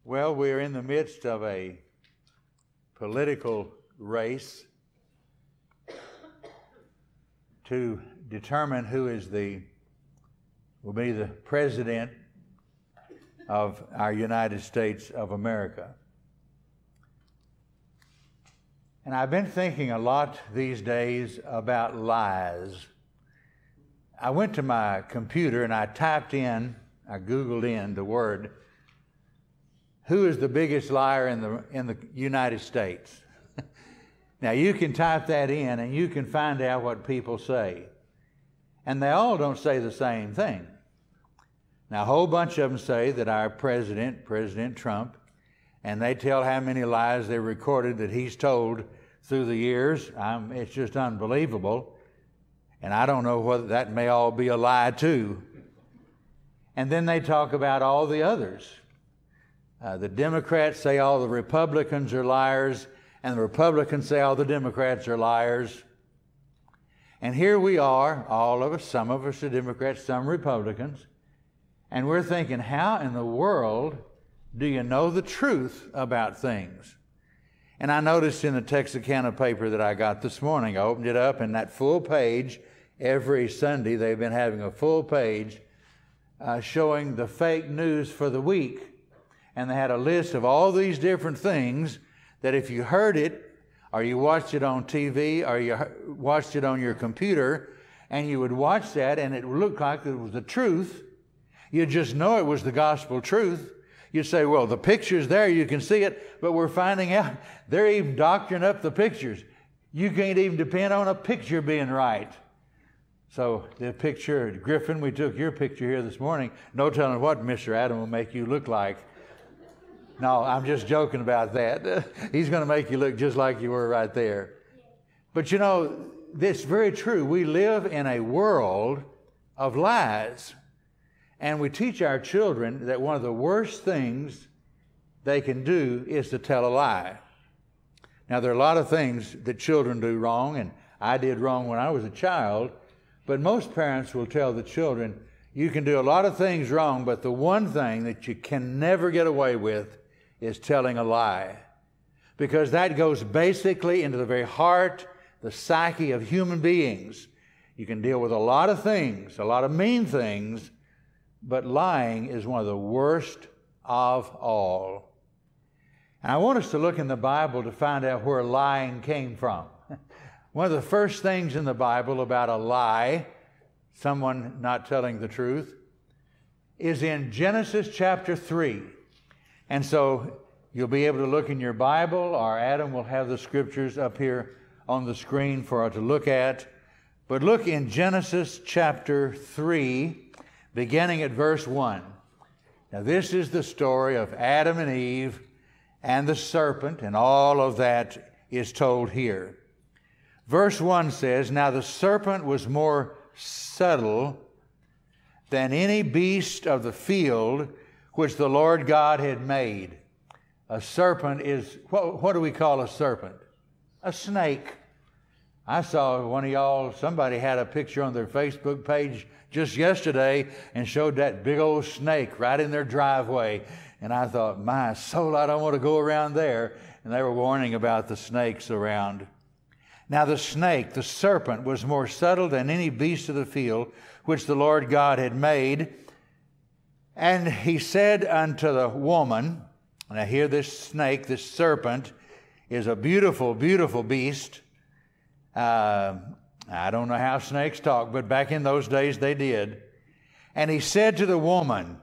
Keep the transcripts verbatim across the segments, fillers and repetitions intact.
Well, we're in the midst of a political race to determine who is the will be the president of our United States of America. And I've been thinking a lot these days about lies. I went to my computer and I typed in, I Googled in the word, who is the biggest liar in the in the United States? Now you can type that in and you can find out what people say. And they all don't say the same thing. Now a whole bunch of them say that our president, President Trump, and they tell how many lies they recorded that he's told through the years. Um, it's just unbelievable. And I don't know whether that may all be a lie too. And then they talk about all the others. Uh, the Democrats say all the Republicans are liars, and the Republicans say all the Democrats are liars. And here we are, all of us, some of us are Democrats, some Republicans, and we're thinking, how in the world do you know the truth about things? And I noticed in the Texarkana paper that I got this morning, I opened it up, and that full page, every Sunday they've been having a full page uh, showing the fake news for the week. And they had a list of all these different things that if you heard it, or you watched it on T V, or you watched it on your computer, and you would watch that and it looked like it was the truth, you'd just know it was the gospel truth. You'd say, well, the picture's there, you can see it, but we're finding out they're even doctoring up the pictures. You can't even depend on a picture being right. So the picture, Griffin, we took your picture here this morning. No telling what Mister Adam will make you look like. No, I'm just joking about that. He's going to make you look just like you were right there. But you know, it's very true. We live in a world of lies. And we teach our children that one of the worst things they can do is to tell a lie. Now, there are a lot of things that children do wrong, and I did wrong when I was a child. But most parents will tell the children, you can do a lot of things wrong, but the one thing that you can never get away with is telling a lie. Because that goes basically into the very heart, the psyche of human beings. You can deal with a lot of things, a lot of mean things, but lying is one of the worst of all. And I want us to look in the Bible to find out where lying came from. One of the first things in the Bible about a lie, someone not telling the truth, is in Genesis chapter three. And so you'll be able to look in your Bible, or Adam will have the scriptures up here on the screen for us to look at. But look in Genesis chapter three, beginning at verse one. Now this is the story of Adam and Eve and the serpent, and all of that is told here. Verse one says, now the serpent was more subtle than any beast of the field which the Lord God had made. A serpent is, what, what do we call a serpent? A snake. I saw one of y'all, somebody had a picture on their Facebook page just yesterday and showed that big old snake right in their driveway. And I thought, my soul, I don't want to go around there. And they were warning about the snakes around. Now the snake, the serpent, was more subtle than any beast of the field which the Lord God had made. And he said unto the woman, now here this snake, this serpent, is a beautiful, beautiful beast. Uh, I don't know how snakes talk, but back in those days they did. And he said to the woman,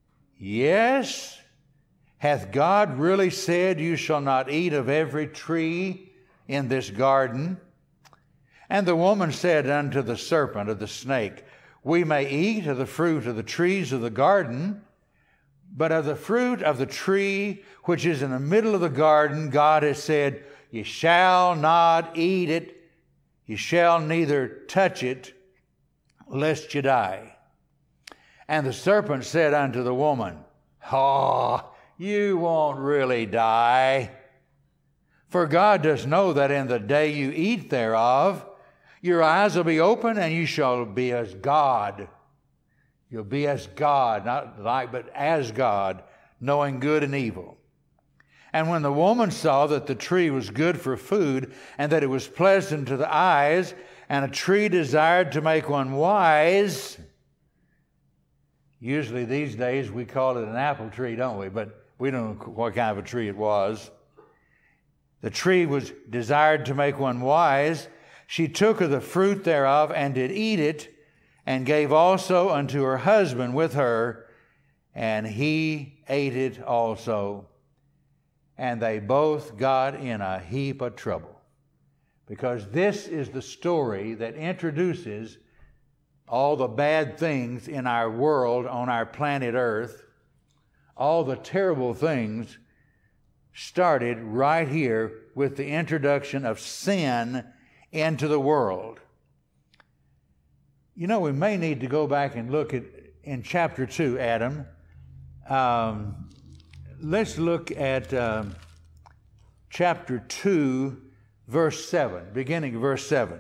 yes, hath God really said you shall not eat of every tree in this garden? And the woman said unto the serpent, or the snake, we may eat of the fruit of the trees of the garden, but of the fruit of the tree which is in the middle of the garden, God has said, ye shall not eat it, ye shall neither touch it, lest ye die. And the serpent said unto the woman, oh, you won't really die. For God does know that in the day you eat thereof, your eyes will be open, and you shall be as God. You'll be as God, not like, but as God, knowing good and evil. And when the woman saw that the tree was good for food, and that it was pleasant to the eyes, and a tree desired to make one wise. Usually these days we call it an apple tree, don't we? But we don't know what kind of a tree it was. The tree was desired to make one wise. She took of the fruit thereof and did eat it, and gave also unto her husband with her, and he ate it also. And they both got in a heap of trouble. Because this is the story that introduces all the bad things in our world, on our planet Earth. All the terrible things started right here with the introduction of sin into the world. You know, we may need to go back and look at, in chapter two, Adam. Um, let's look at uh, chapter two, verse seven, beginning verse seven.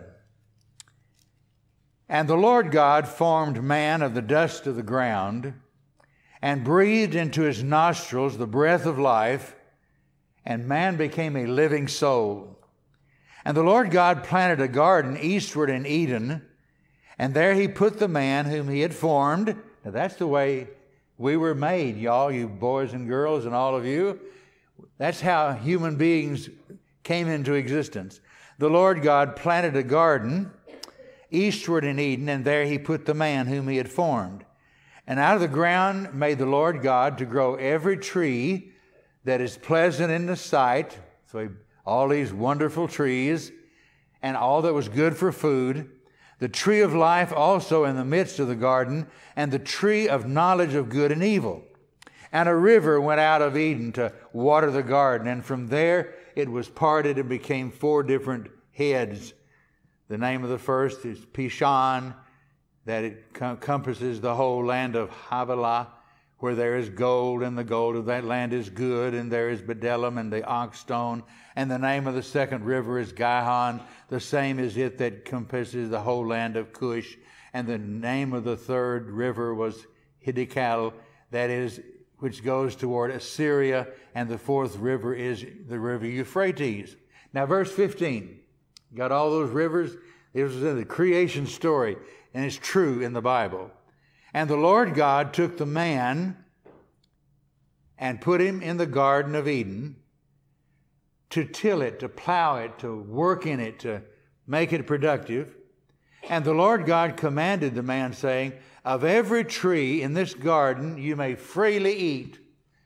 And the Lord God formed man of the dust of the ground, and breathed into his nostrils the breath of life, and man became a living soul. And the Lord God planted a garden eastward in Eden, and there he put the man whom he had formed. Now that's the way we were made, y'all, you boys and girls and all of you. That's how human beings came into existence. The Lord God planted a garden eastward in Eden, and there he put the man whom he had formed. And out of the ground made the Lord God to grow every tree that is pleasant in the sight. So he, all these wonderful trees, and all that was good for food. The tree of life also in the midst of the garden, and the tree of knowledge of good and evil. And a river went out of Eden to water the garden, and from there it was parted and became four different heads. The name of the first is Pishon, that it encompasses the whole land of Havilah, where there is gold, and the gold of that land is good, and there is bdellium and the onyx stone. And the name of the second river is Gihon, the same is it that encompasses the whole land of Cush. And the name of the third river was Hiddekel, that is, which goes toward Assyria, and the fourth river is the river Euphrates. Now verse fifteen, got all those rivers? It was in the creation story, and it's true in the Bible. And the Lord God took the man and put him in the Garden of Eden to till it, to plow it, to work in it, to make it productive. And the Lord God commanded the man, saying, of every tree in this garden you may freely eat.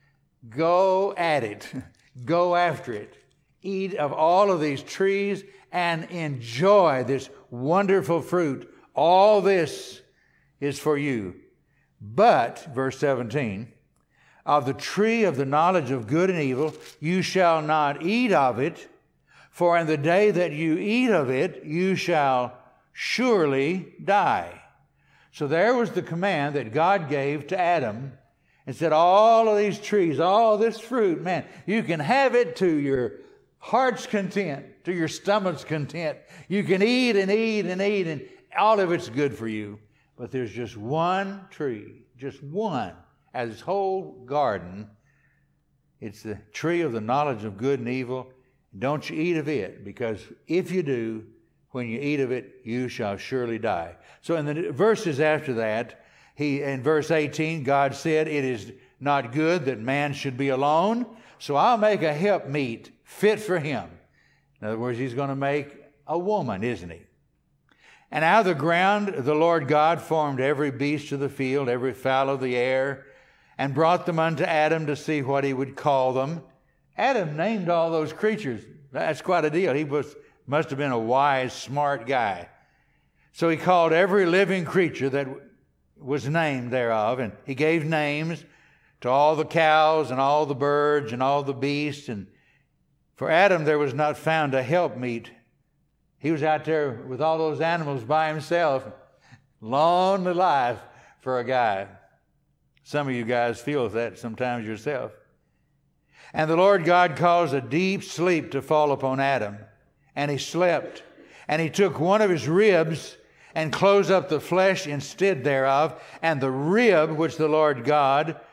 Go at it. Go after it. Eat of all of these trees and enjoy this wonderful fruit. All this is for you. But, verse seventeen, of the tree of the knowledge of good and evil, you shall not eat of it, for in the day that you eat of it, you shall surely die. So there was the command that God gave to Adam, and said, all of these trees, all this fruit, man, you can have it to your heart's content, to your stomach's content. You can eat and eat and eat, and all of it's good for you. But there's just one tree, just one, as this whole garden. It's the tree of the knowledge of good and evil. Don't you eat of it, because if you do, when you eat of it, you shall surely die. So in the verses after that, he, in verse eighteen, God said, it is not good that man should be alone, so I'll make a helpmeet fit for him. In other words, he's going to make a woman, isn't he? And out of the ground the Lord God formed every beast of the field, every fowl of the air, and brought them unto Adam to see what he would call them. Adam named all those creatures. That's quite a deal. He was must have been a wise, smart guy. So he called every living creature that was named thereof, and he gave names to all the cows and all the birds and all the beasts. And for Adam there was not found a helpmeet. He was out there with all those animals by himself. Lonely life for a guy. Some of you guys feel that sometimes yourself. And the Lord God caused a deep sleep to fall upon Adam, and he slept. And he took one of his ribs and closed up the flesh instead thereof, and the rib which the Lord God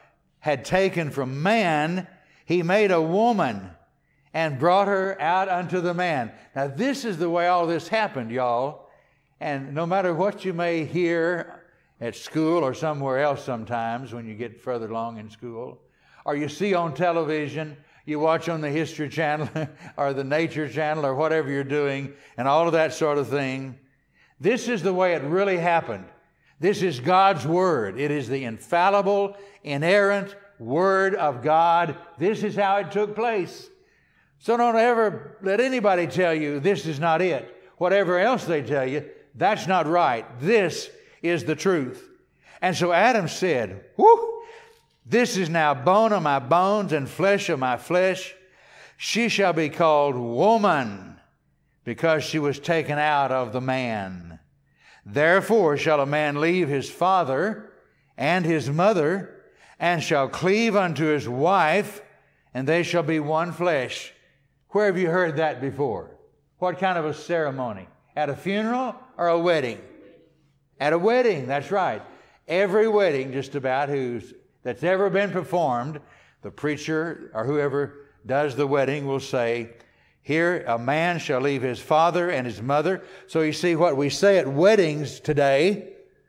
had taken from man, he made a woman and brought her out unto the man. Now, this is the way all this happened, y'all. And no matter what you may hear at school or somewhere else sometimes when you get further along in school, or you see on television, you watch on the History Channel or the Nature Channel or whatever you're doing, and all of that sort of thing, this is the way it really happened. This is God's Word. It is the infallible, inerrant Word of God. This is how it took place. So don't ever let anybody tell you this is not it. Whatever else they tell you, that's not right. This is the truth. And so Adam said, whoo, this is now bone of my bones and flesh of my flesh. She shall be called woman, because she was taken out of the man. Therefore shall a man leave his father and his mother, and shall cleave unto his wife, and they shall be one flesh. Where have you heard that before? What kind of a ceremony? At a funeral or a wedding? At a wedding, that's right. Every wedding, just about, who's that's ever been performed, the preacher or whoever does the wedding will say, here a man shall leave his father and his mother. So you see, what we say at weddings today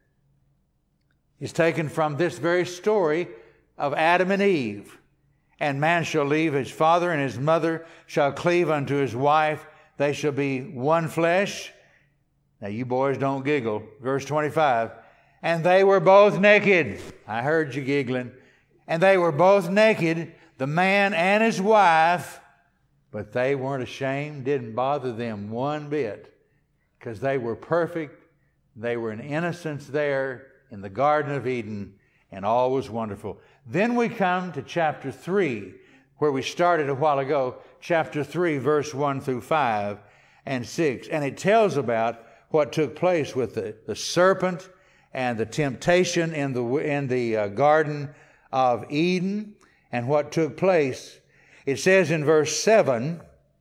is taken from this very story of Adam and Eve. And man shall leave his father and his mother, shall cleave unto his wife. They shall be one flesh. Now you boys don't giggle. Verse twenty-five. And they were both naked. I heard you giggling. And they were both naked, the man and his wife, but they weren't ashamed, didn't bother them one bit, because they were perfect. They were in innocence there in the Garden of Eden, and all was wonderful. Then we come to chapter three, where we started a while ago, chapter three, verse one through five and six. And it tells about what took place with the, the serpent and the temptation in the, in the uh, Garden of Eden, and what took place. It says in verse seven,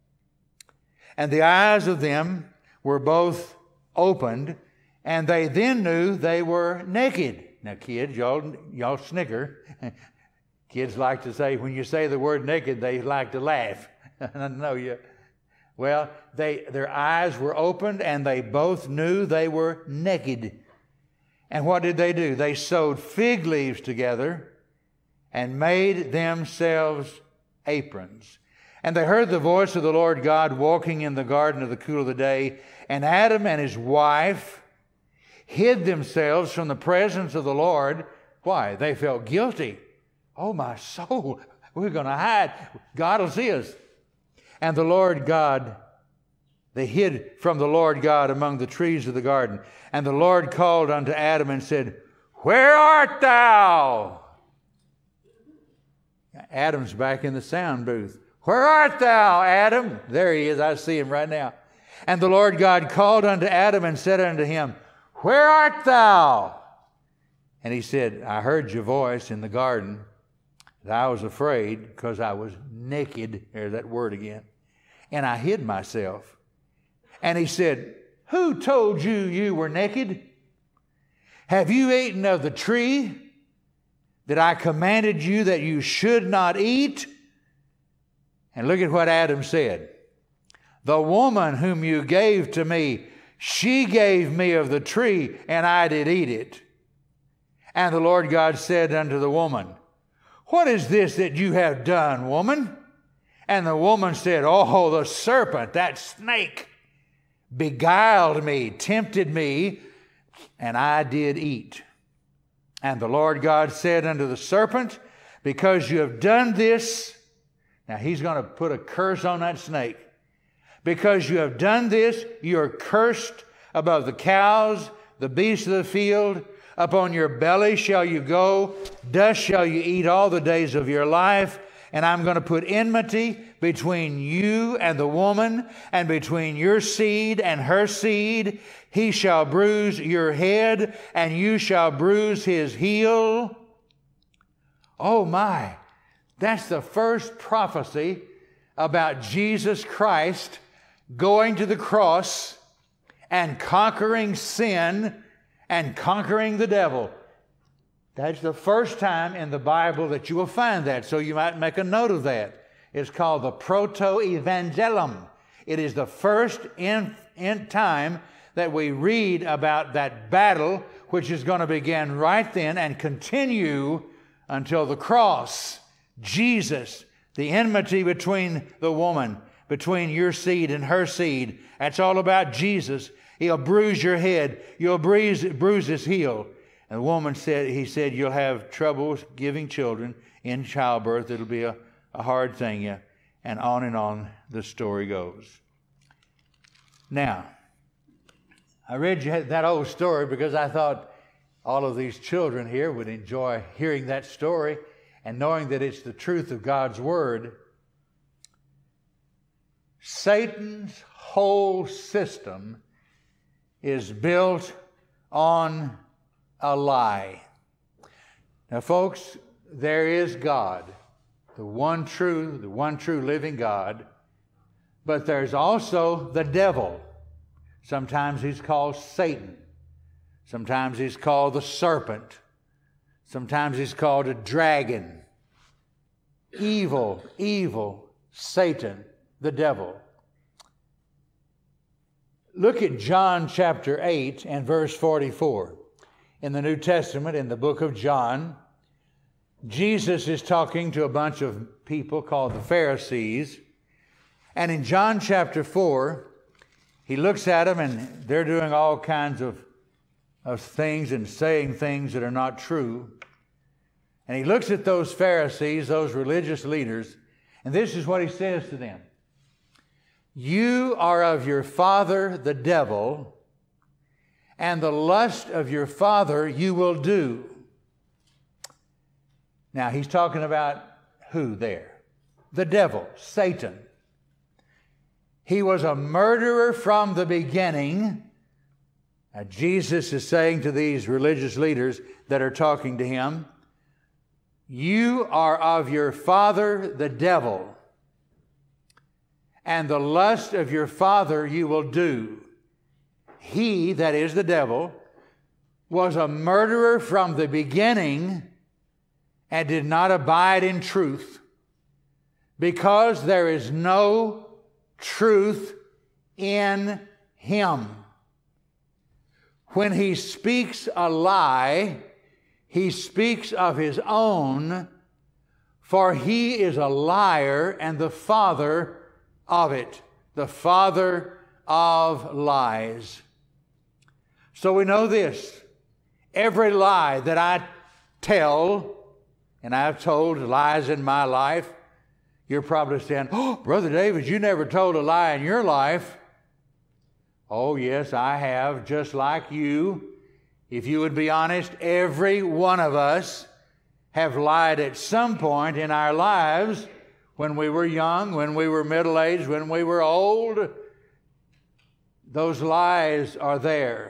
and the eyes of them were both opened, and they then knew they were naked. Now, kids, y'all, y'all snicker. Kids like to say, when you say the word naked, they like to laugh. I know you. Well, they, their eyes were opened, and they both knew they were naked. And what did they do? They sewed fig leaves together and made themselves aprons. And they heard the voice of the Lord God walking in the garden of the cool of the day. And Adam and his wife hid themselves from the presence of the Lord. Why? They felt guilty. Oh, my soul, we're going to hide. God will see us. And the Lord God, they hid from the Lord God among the trees of the garden. And the Lord called unto Adam and said, where art thou? Adam's back in the sound booth. Where art thou, Adam? There he is. I see him right now. And the Lord God called unto Adam and said unto him, where art thou? And he said, I heard your voice in the garden, and I was afraid because I was naked. There's that word again. And I hid myself. And he said, who told you you were naked? Have you eaten of the tree that I commanded you that you should not eat? And look at what Adam said. The woman whom you gave to me, she gave me of the tree, and I did eat it. And the Lord God said unto the woman, what is this that you have done, woman? And the woman said, oh, the serpent, that snake, beguiled me, tempted me, and I did eat. And the Lord God said unto the serpent, because you have done this, now he's going to put a curse on that snake. Because you have done this, you are cursed above the cows, the beasts of the field. Upon your belly shall you go, dust shall you eat all the days of your life. And I'm going to put enmity between you and the woman, and between your seed and her seed. He shall bruise your head, and you shall bruise his heel. Oh my, that's the first prophecy about Jesus Christ going to the cross and conquering sin and conquering the devil. That's the first time in the Bible that you will find that, so you might make a note of that. It's called the Proto-Evangelium. It is the first in, in time that we read about that battle, which is going to begin right then and continue until the cross. Jesus, the enmity between the woman, between your seed and her seed. That's all about Jesus. He'll bruise your head. You'll bruise, bruise his heel. And the woman said, he said, you'll have troubles giving children in childbirth. It'll be a, a hard thing. Yeah. And on and on the story goes. Now, I read you that old story because I thought all of these children here would enjoy hearing that story and knowing that it's the truth of God's Word. Satan's whole system is built on a lie. Now, folks, there is God, the one true, the one true living God, but there's also the devil. Sometimes he's called Satan. Sometimes he's called the serpent. Sometimes he's called a dragon. Evil, evil Satan, the devil. Look at John chapter eight and verse forty-four. In the New Testament, in the book of John, Jesus is talking to a bunch of people called the Pharisees. And in John chapter four, he looks at them and they're doing all kinds of, of things and saying things that are not true. And he looks at those Pharisees, those religious leaders, and this is what he says to them. You are of your father the devil, and the lust of your father you will do. Now, he's talking about who there? The devil, Satan. He was a murderer from the beginning. Now, Jesus is saying to these religious leaders that are talking to him, you are of your father the devil, and the lust of your father you will do. He, that is the devil, was a murderer from the beginning and did not abide in truth, because there is no truth in him. When he speaks a lie, he speaks of his own, for he is a liar and the father of it, the father of lies. So we know this. Every lie that I tell, and I've told lies in my life, you're probably saying, oh, Brother David, you never told a lie in your life. Oh, yes, I have, just like you. If you would be honest, every one of us have lied at some point in our lives, when we were young, when we were middle-aged, when we were old. Those lies are there.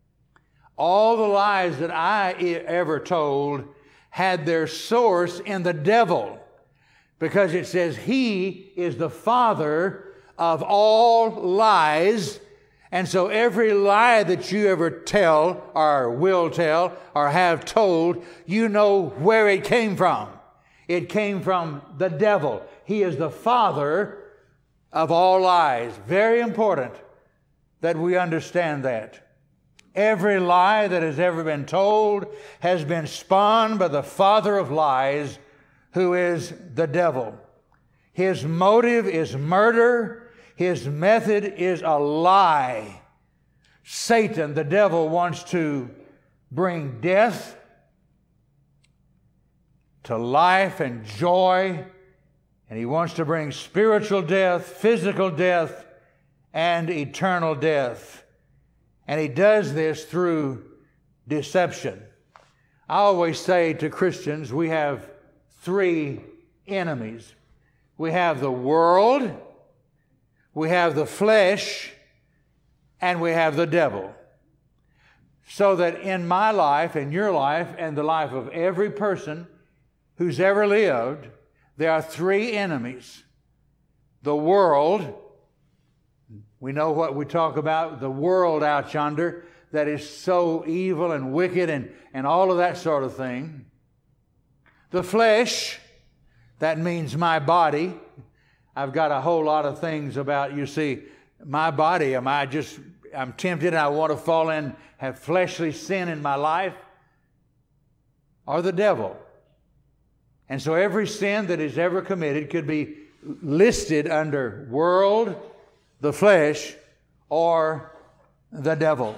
All the lies that I ever told had their source in the devil, because it says he is the father of all lies. And so every lie that you ever tell or will tell or have told, you know where it came from. It came from the devil. He is the father of all lies. Very important that we understand that. Every lie that has ever been told has been spawned by the father of lies, who is the devil. His motive is murder. His method is a lie. Satan, the devil, wants to bring death to life and joy, and he wants to bring spiritual death, physical death, and eternal death. And he does this through deception. I always say to Christians, we have three enemies. We have the world, we have the flesh, and we have the devil. So that in my life, in your life, and the life of every person who's ever lived, there are three enemies. The world, we know what we talk about, the world out yonder. that is so evil and wicked and, and all of that sort of thing. The flesh, that means my body. I've got a whole lot of things about, you see, my body. Am I just, I'm tempted and I want to fall in, have fleshly sin in my life? Or the devil. And so every sin that is ever committed could be listed under world, the flesh, or the devil.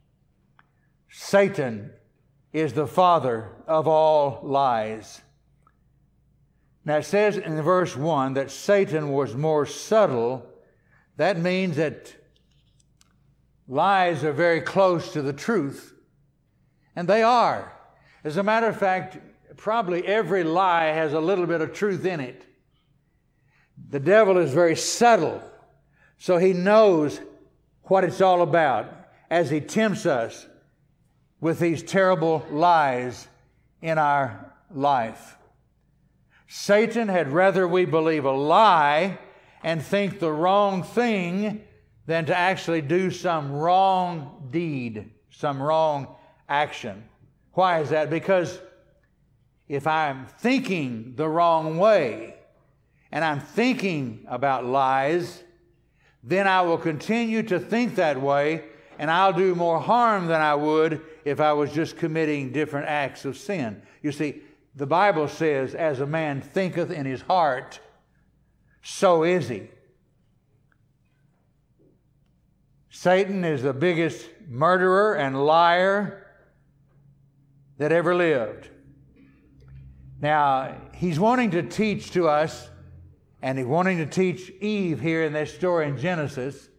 Satan is the father of all lies. Now it says in verse one that Satan was more subtle. That means that lies are very close to the truth. And they are. As a matter of fact, probably every lie has a little bit of truth in it. The devil is very subtle, so he knows what it's all about as he tempts us with these terrible lies in our life. Satan had rather we believe a lie and think the wrong thing than to actually do some wrong deed, some wrong action. Why is that? Because if I'm thinking the wrong way and I'm thinking about lies, then I will continue to think that way, and I'll do more harm than I would if I was just committing different acts of sin. You see, the Bible says, as a man thinketh in his heart, so is he. Satan is the biggest murderer and liar that ever lived. Now, he's wanting to teach to us, and he's wanting to teach Eve here in this story in Genesis,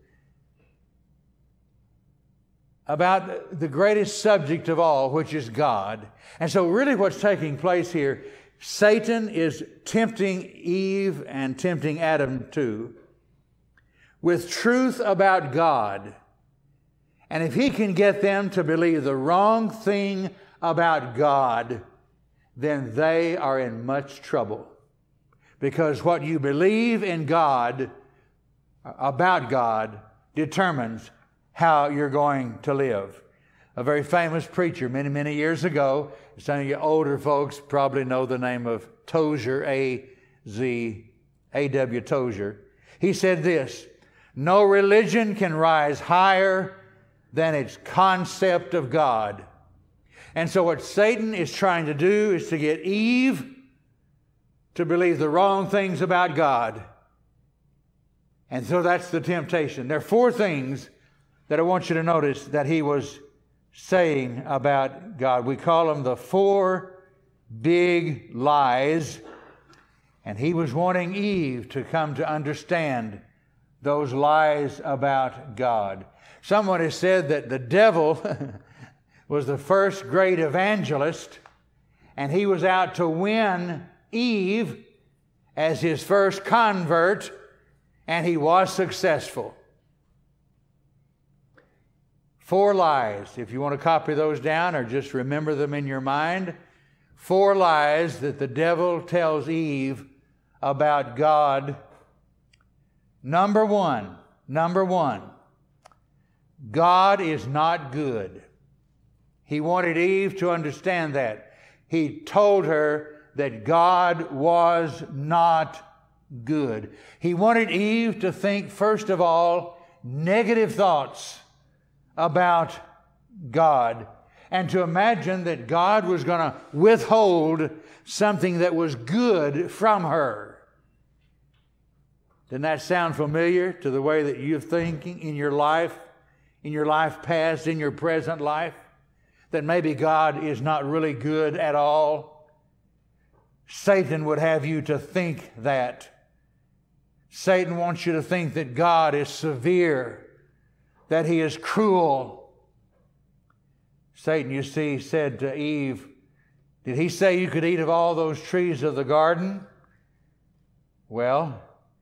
about the greatest subject of all, which is God. And so really what's taking place here, Satan is tempting Eve and tempting Adam too, with truth about God. And if he can get them to believe the wrong thing about God, then they are in much trouble. Because what you believe in God, about God, determines how you're going to live. A very famous preacher many, many years ago, some of you older folks probably know the name of Tozer, A Z A W Tozer. He said this, "No religion can rise higher than its concept of God." And so what Satan is trying to do is to get Eve to believe the wrong things about God. And so that's the temptation. There are four things that I want you to notice that he was saying about God. We call them the four big lies. And he was wanting Eve to come to understand those lies about God. Someone has said that the devil was the first great evangelist, and he was out to win Eve as his first convert, and he was successful. Four lies. If you want to copy those down or just remember them in your mind, four lies that the devil tells Eve about God. Number one, number one, God is not good. He wanted Eve to understand that. He told her that God was not good. He wanted Eve to think, first of all, negative thoughts about God, and to imagine that God was going to withhold something that was good from her. Doesn't that sound familiar to the way that you're thinking in your life, in your life past, in your present life? That maybe God is not really good at all? Satan would have you to think that. Satan wants you to think that God is severe, that he is cruel. Satan, you see, said to Eve, did he say you could eat of all those trees of the garden? Well,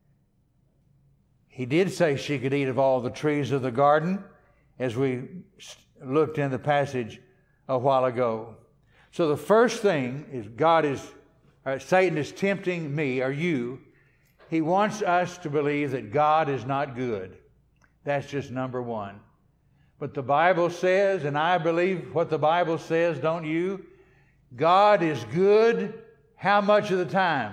he did say she could eat of all the trees of the garden, as we looked in the passage a while ago. So the first thing is God is, uh, Satan is tempting me or you. He wants us to believe that God is not good. That's just number one. But the Bible says, and I believe what the Bible says, don't you? God is good how much of the time?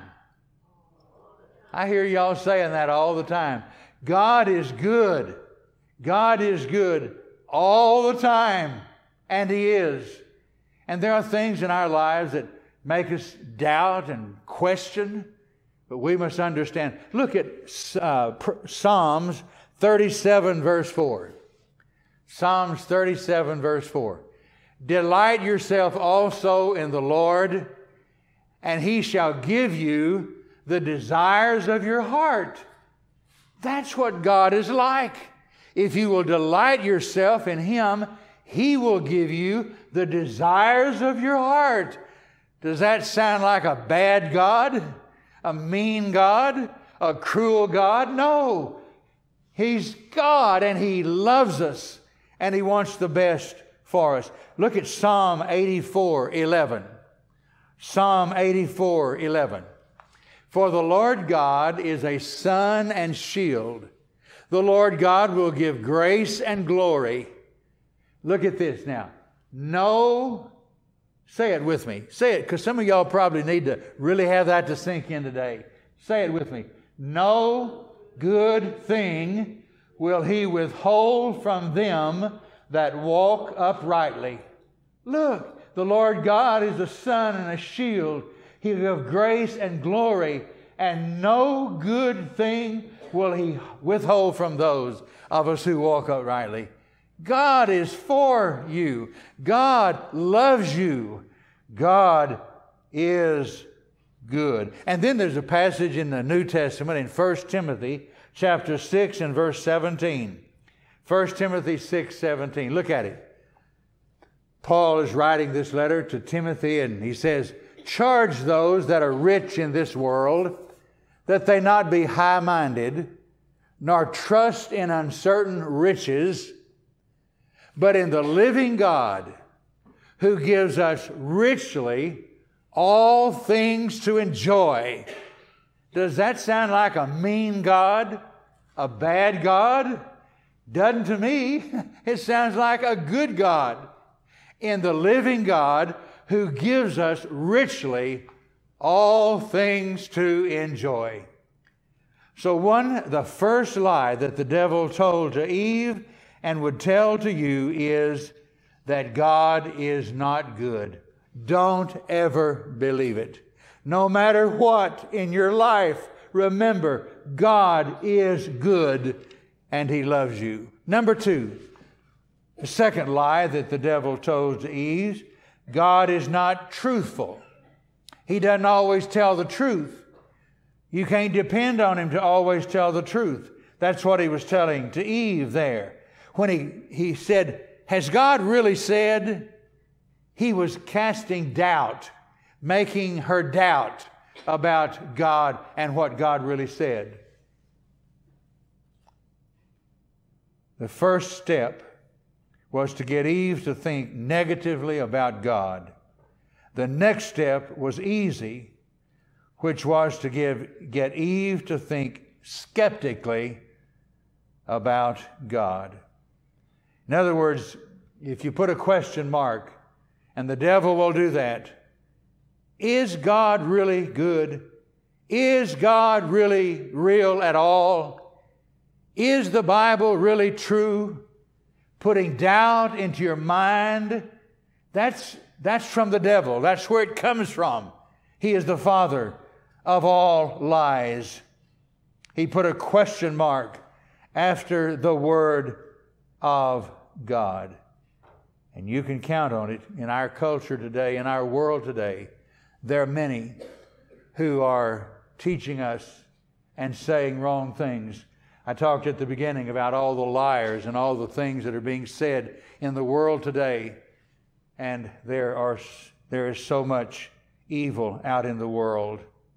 I hear y'all saying that all the time. God is good. God is good all the time. And He is. And there are things in our lives that make us doubt and question. But we must understand. Look at uh, Psalms thirty-seven verse four. Psalms thirty-seven verse four. Delight yourself also in the Lord, and He shall give you the desires of your heart. That's what God is like. If you will delight yourself in Him, He will give you the desires of your heart. Does that sound like a bad God? A mean God? A cruel God? No. He's God, and He loves us, and He wants the best for us. Look at Psalm eighty-four eleven. Psalm eighty-four eleven. For the Lord God is a sun and shield. The Lord God will give grace and glory. Look at this now. No, say it with me. Say it, because some of y'all probably need to really have that to sink in today. Say it with me. No good thing will He withhold from them that walk uprightly. Look, the Lord God is a sun and a shield. He will give grace and glory, and no good thing will He withhold from those of us who walk uprightly. God is for you. God loves you. God is good. And then there's a passage in the New Testament in First Timothy chapter six and verse seventeen. First Timothy six seventeen. Look at it. Paul is writing this letter to Timothy, and he says, charge those that are rich in this world that they not be high-minded, nor trust in uncertain riches, but in the living God, who gives us richly all things to enjoy. Does that sound like a mean God? A bad God? Doesn't to me. It sounds like a good God. In the living God, who gives us richly all things to enjoy. So one, the first lie that the devil told to Eve and would tell to you is that God is not good. Don't ever believe it. No matter what in your life, remember, God is good and He loves you. Number two, the second lie that the devil told to Eve, God is not truthful. He doesn't always tell the truth. You can't depend on Him to always tell the truth. That's what He was telling to Eve there. When he, he said, has God really said? He was casting doubt, making her doubt about God and what God really said. The first step was to get Eve to think negatively about God. The next step was easy, which was to give, get Eve to think skeptically about God. In other words, if you put a question mark, and the devil will do that, is God really good? Is God really real at all? Is the Bible really true? Putting doubt into your mind, that's, that's from the devil. That's where it comes from. He is the father of all lies. He put a question mark after the Word of God. And you can count on it in our culture today, in our world today. There are many who are teaching us and saying wrong things. I talked at the beginning about all the liars and all the things that are being said in the world today. And there are there is so much evil out in the world.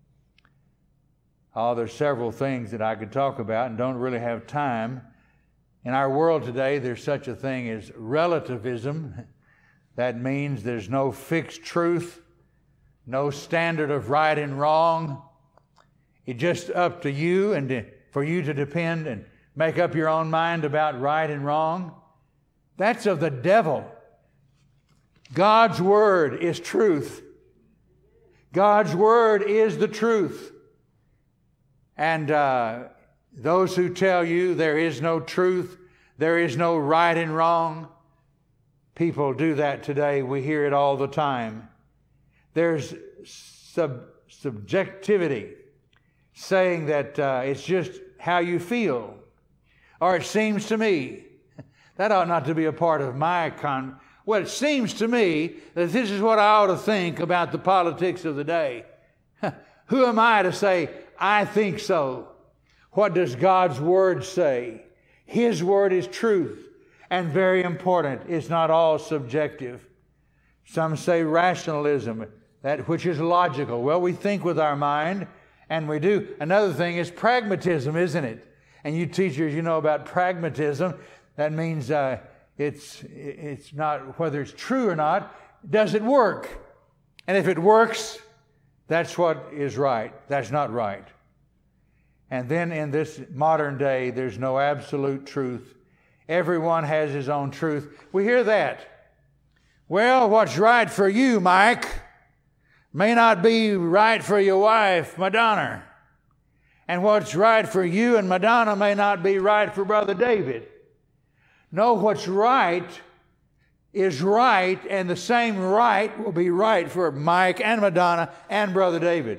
Oh, there's several things that I could talk about and don't really have time. In our world today, there's such a thing as relativism. That means there's no fixed truth, no standard of right and wrong. It's just up to you and to, for you to depend and make up your own mind about right and wrong. That's of the devil. God's Word is truth. God's Word is the truth. And uh, those who tell you there is no truth, there is no right and wrong, people do that today. We hear it all the time. There's sub- subjectivity, saying that uh, it's just how you feel, or it seems to me. That ought not to be a part of my con. Well, it seems to me that this is what I ought to think about the politics of the day. Who am I to say, I think so? What does God's Word say? His Word is truth, and very important. It's not all subjective. Some say rationalism, that which is logical. Well, we think with our mind, and we do. Another thing is pragmatism, isn't it? And you teachers, you know about pragmatism. That means uh, it's it's not whether it's true or not. Does it work? And if it works, that's what is right. That's not right. And then in this modern day, there's no absolute truth. Everyone has his own truth. We hear that. Well, what's right for you, Mike, may not be right for your wife, Madonna. And what's right for you and Madonna may not be right for Brother David. No, what's right is right, and the same right will be right for Mike and Madonna and Brother David.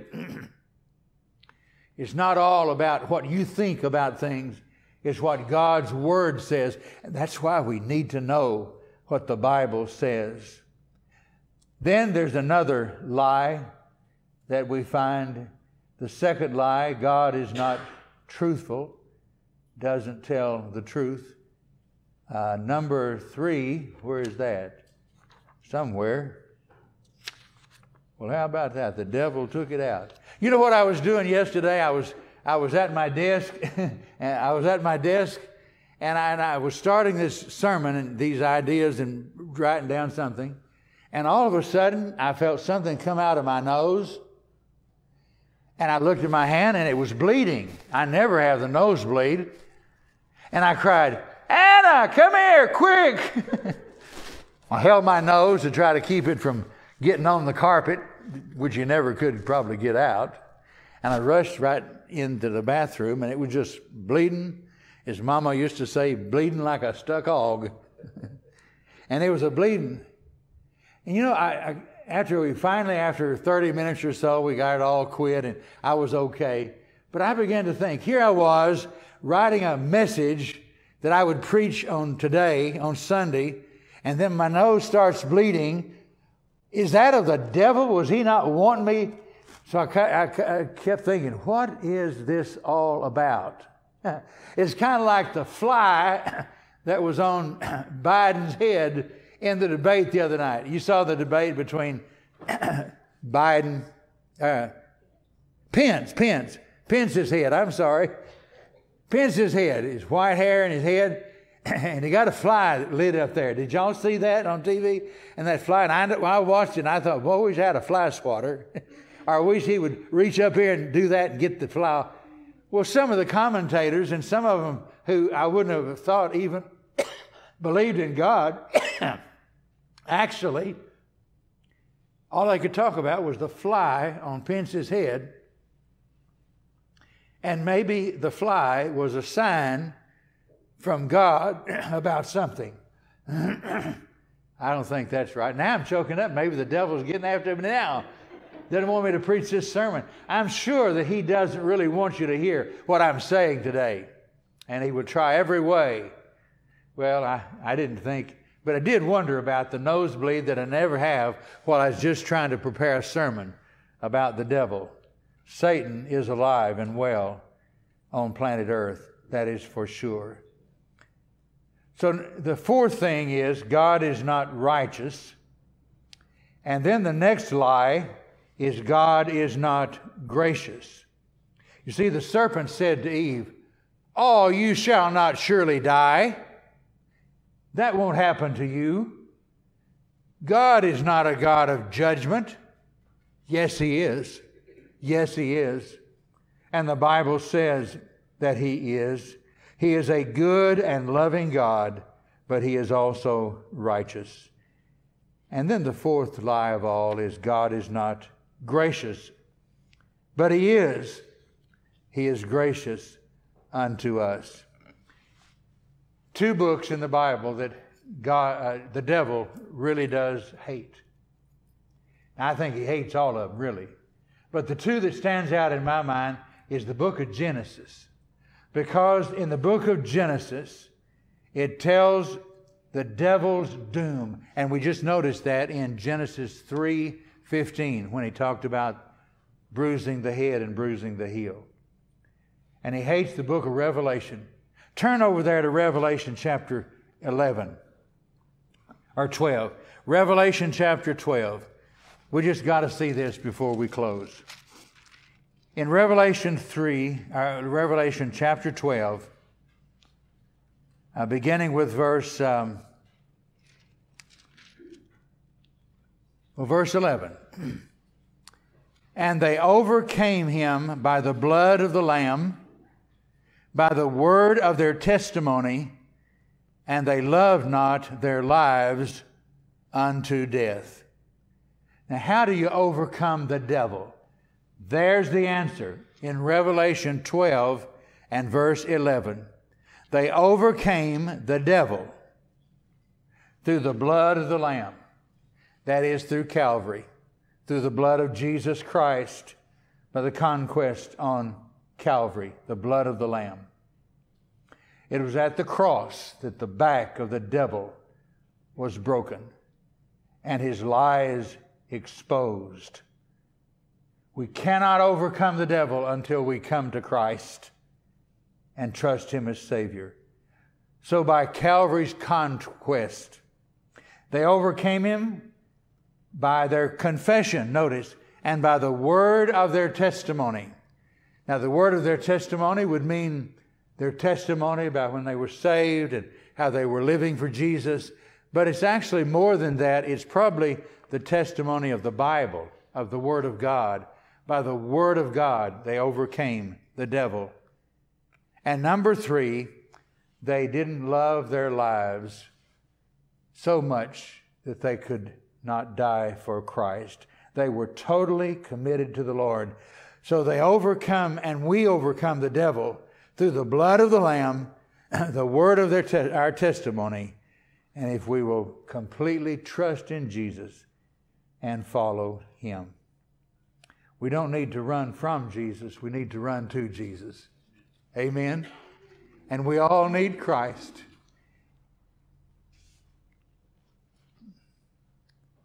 It's not all about what you think about things. It's what God's Word says. And that's why we need to know what the Bible says. Then there's another lie that we find. The second lie, God is not truthful, doesn't tell the truth. Uh, number three, where is that? Somewhere. Well, how about that? The devil took it out. You know what I was doing yesterday? I was I was at my desk, and I was at my desk, and I, and I was starting this sermon and these ideas and writing down something, and all of a sudden I felt something come out of my nose, and I looked at my hand and it was bleeding. I never have the nose bleed, and I cried, "Anna, come here, quick!" I held my nose to try to keep it from getting on the carpet, which you never could probably get out. And I rushed right into the bathroom, and it was just bleeding. As Mama used to say, bleeding like a stuck hog. And it was a bleeding. And you know, I, I, after we finally, after thirty minutes or so, we got it all quit, and I was okay. But I began to think, here I was writing a message that I would preach on today, on Sunday, and then my nose starts bleeding. Is that of the devil? Was he not wanting me? So I, I, I kept thinking, what is this all about? It's kind of like the fly that was on Biden's head in the debate the other night. You saw the debate between Biden, uh, Pence, Pence, Pence's head, I'm sorry. Pence's head, his white hair in his head, and he got a fly that lit up there. Did y'all see that on T V? And that fly, and I, I watched it, and I thought, well, I wish I had a fly swatter. Or I wish he would reach up here and do that and get the fly. Well, some of the commentators, and some of them who I wouldn't have thought even believed in God, actually, all they could talk about was the fly on Pence's head. And maybe the fly was a sign from God about something. I don't think that's right. Now I'm choking up. Maybe the devil's getting after me now. Doesn't want me to preach this sermon. I'm sure that he doesn't really want you to hear what I'm saying today. And he would try every way. Well, I, I didn't think, but I did wonder about the nosebleed that I never have while I was just trying to prepare a sermon about the devil. Satan is alive and well on planet Earth. That is for sure. So the fourth thing is God is not righteous. And then the next lie is God is not gracious. You see, the serpent said to Eve, "Oh, you shall not surely die." That won't happen to you. God is not a God of judgment. Yes, He is. Yes, He is. And the Bible says that He is. He is a good and loving God, but he is also righteous. And then the fourth lie of all is God is not gracious, but he is. He is gracious unto us. Two books in the Bible that God, uh, the devil really does hate. I think he hates all of them, really. But the two that stands out in my mind is the book of Genesis. Because in the book of Genesis, it tells the devil's doom. And we just noticed that in Genesis three fifteen when he talked about bruising the head and bruising the heel. And he hates the book of Revelation. Turn over there to Revelation chapter eleven or twelve. Revelation chapter twelve. We just got to see this before we close. In Revelation three, uh, Revelation chapter twelve, uh, beginning with verse um, well, verse eleven. And they overcame him by the blood of the Lamb, by the word of their testimony, and they loved not their lives unto death. Now, how do you overcome the devil? There's the answer in Revelation twelve and verse eleven. They overcame the devil through the blood of the Lamb. That is, through Calvary, through the blood of Jesus Christ, by the conquest on Calvary, the blood of the Lamb. It was at the cross that the back of the devil was broken and his lies exposed. We cannot overcome the devil until we come to Christ and trust him as Savior. So by Calvary's conquest, they overcame him by their confession, notice, and by the word of their testimony. Now, the word of their testimony would mean their testimony about when they were saved and how they were living for Jesus. But it's actually more than that. It's probably the testimony of the Bible, of the Word of God. By the Word of God, they overcame the devil. And number three, they didn't love their lives so much that they could not die for Christ. They were totally committed to the Lord. So they overcome, and we overcome the devil through the blood of the Lamb, the word of their te- our testimony, and if we will completely trust in Jesus and follow him. We don't need to run from Jesus. We need to run to Jesus. Amen? And we all need Christ.